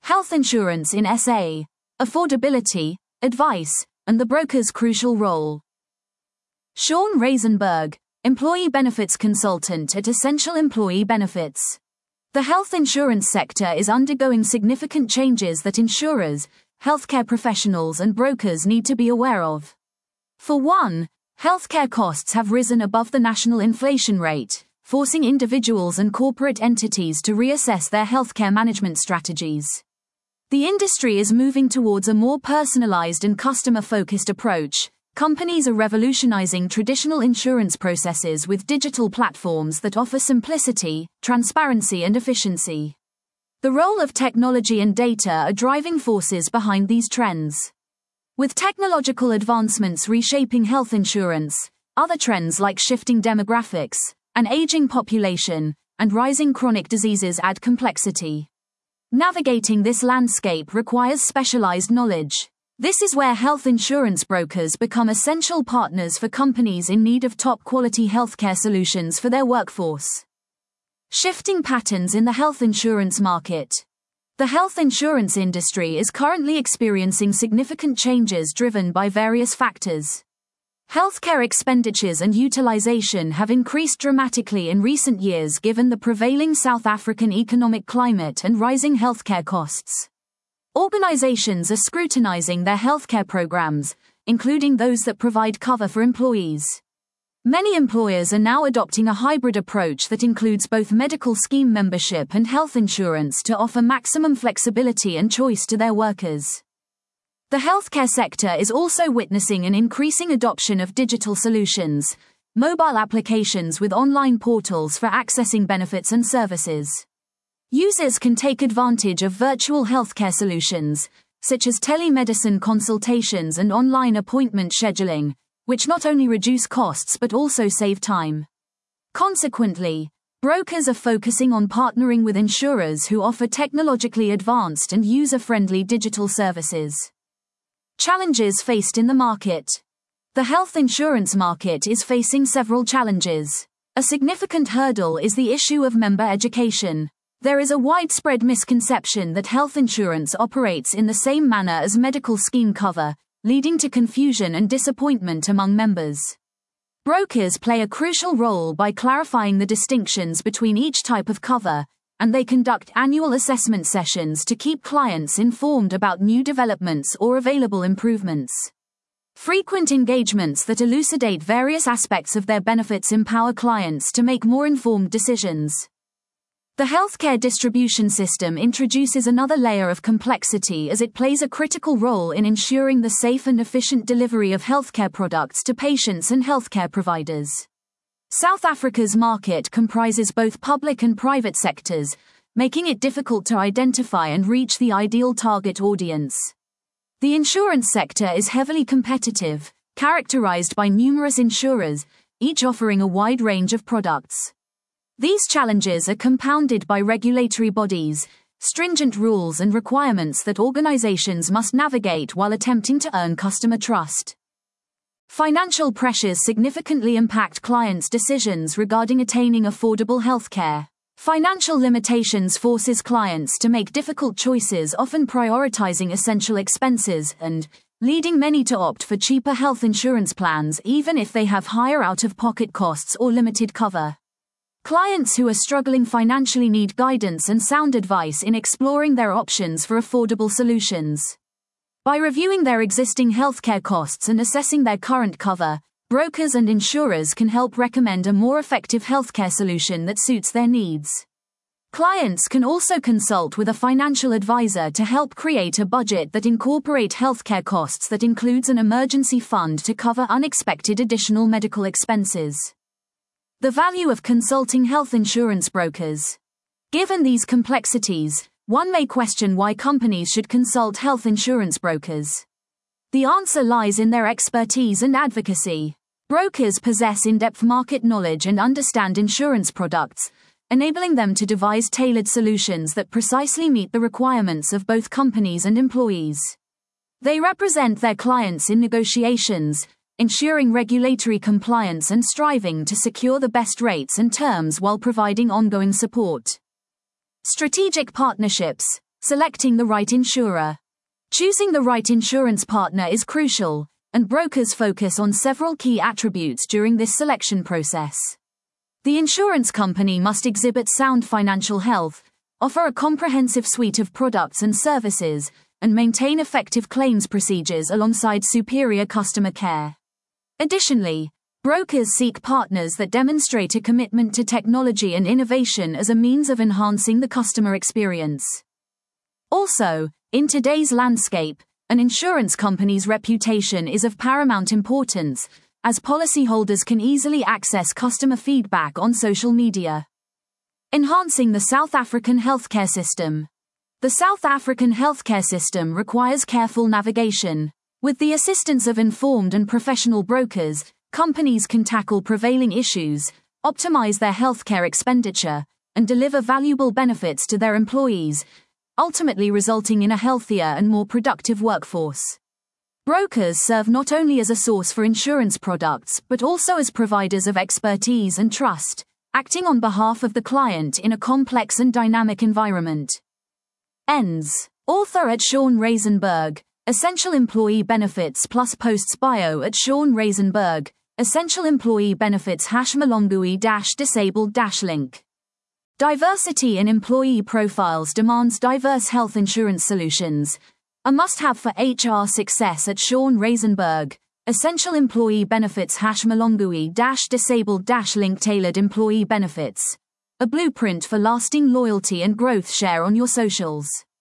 Health insurance in SA. Affordability, advice, and the broker's crucial role. Sean Reisenberg, Employee Benefits Consultant at Essential Employee Benefits. The health insurance sector is undergoing significant changes that insurers, healthcare professionals, and brokers need to be aware of. For one, healthcare costs have risen above the national inflation rate, forcing individuals and corporate entities to reassess their healthcare management strategies. The industry is moving towards a more personalized and customer-focused approach. Companies are revolutionizing traditional insurance processes with digital platforms that offer simplicity, transparency, and efficiency. The role of technology and data are driving forces behind these trends. With technological advancements reshaping health insurance, other trends like shifting demographics, an aging population, and rising chronic diseases add complexity. Navigating this landscape requires specialized knowledge. This is where health insurance brokers become essential partners for companies in need of top-quality healthcare solutions for their workforce. Shifting patterns in the health insurance market. The health insurance industry is currently experiencing significant changes driven by various factors. Healthcare expenditures and utilization have increased dramatically in recent years given the prevailing South African economic climate and rising healthcare costs. Organizations are scrutinizing their healthcare programs, including those that provide cover for employees. Many employers are now adopting a hybrid approach that includes both medical scheme membership and health insurance to offer maximum flexibility and choice to their workers. The healthcare sector is also witnessing an increasing adoption of digital solutions, mobile applications with online portals for accessing benefits and services. Users can take advantage of virtual healthcare solutions, such as telemedicine consultations and online appointment scheduling, which not only reduce costs but also save time. Consequently, brokers are focusing on partnering with insurers who offer technologically advanced and user-friendly digital services. Challenges faced in the market. The health insurance market is facing several challenges. A significant hurdle is the issue of member education. There is a widespread misconception that health insurance operates in the same manner as medical scheme cover, leading to confusion and disappointment among members. Brokers play a crucial role by clarifying the distinctions between each type of cover, and they conduct annual assessment sessions to keep clients informed about new developments or available improvements. Frequent engagements that elucidate various aspects of their benefits empower clients to make more informed decisions. The healthcare distribution system introduces another layer of complexity as it plays a critical role in ensuring the safe and efficient delivery of healthcare products to patients and healthcare providers. South Africa's market comprises both public and private sectors, making it difficult to identify and reach the ideal target audience. The insurance sector is heavily competitive, characterized by numerous insurers, each offering a wide range of products. These challenges are compounded by regulatory bodies, stringent rules and requirements that organizations must navigate while attempting to earn customer trust. Financial pressures significantly impact clients' decisions regarding attaining affordable healthcare. Financial limitations forces clients to make difficult choices, often prioritizing essential expenses and leading many to opt for cheaper health insurance plans even if they have higher out-of-pocket costs or limited cover. Clients who are struggling financially need guidance and sound advice in exploring their options for affordable solutions. By reviewing their existing healthcare costs and assessing their current cover, brokers and insurers can help recommend a more effective healthcare solution that suits their needs. Clients can also consult with a financial advisor to help create a budget that incorporates healthcare costs that includes an emergency fund to cover unexpected additional medical expenses. The value of consulting health insurance brokers. Given these complexities, one may question why companies should consult health insurance brokers. The answer lies in their expertise and advocacy. Brokers possess in-depth market knowledge and understand insurance products, enabling them to devise tailored solutions that precisely meet the requirements of both companies and employees. They represent their clients in negotiations, ensuring regulatory compliance and striving to secure the best rates and terms while providing ongoing support. Strategic partnerships. Selecting the right insurer. Choosing the right insurance partner is crucial, and brokers focus on several key attributes during this selection process. The insurance company must exhibit sound financial health, offer a comprehensive suite of products and services, and maintain effective claims procedures alongside superior customer care. Additionally, brokers seek partners that demonstrate a commitment to technology and innovation as a means of enhancing the customer experience. Also, in today's landscape, an insurance company's reputation is of paramount importance, as policyholders can easily access customer feedback on social media. Enhancing the South African healthcare system. The South African healthcare system requires careful navigation. With the assistance of informed and professional brokers, companies can tackle prevailing issues, optimize their healthcare expenditure, and deliver valuable benefits to their employees, ultimately resulting in a healthier and more productive workforce. Brokers serve not only as a source for insurance products but also as providers of expertise and trust, acting on behalf of the client in a complex and dynamic environment. Ends. Author at Sean Reisenberg, Essential Employee Benefits plus Posts Bio at Sean Reisenberg, Essential Employee Benefits #Malongui-disabled -link. Diversity in employee profiles demands diverse health insurance solutions. A must-have for HR success at Sean Reisenberg, Essential Employee Benefits #Malongui-disabled -link. Tailored employee benefits. A blueprint for lasting loyalty and growth. Share on your socials.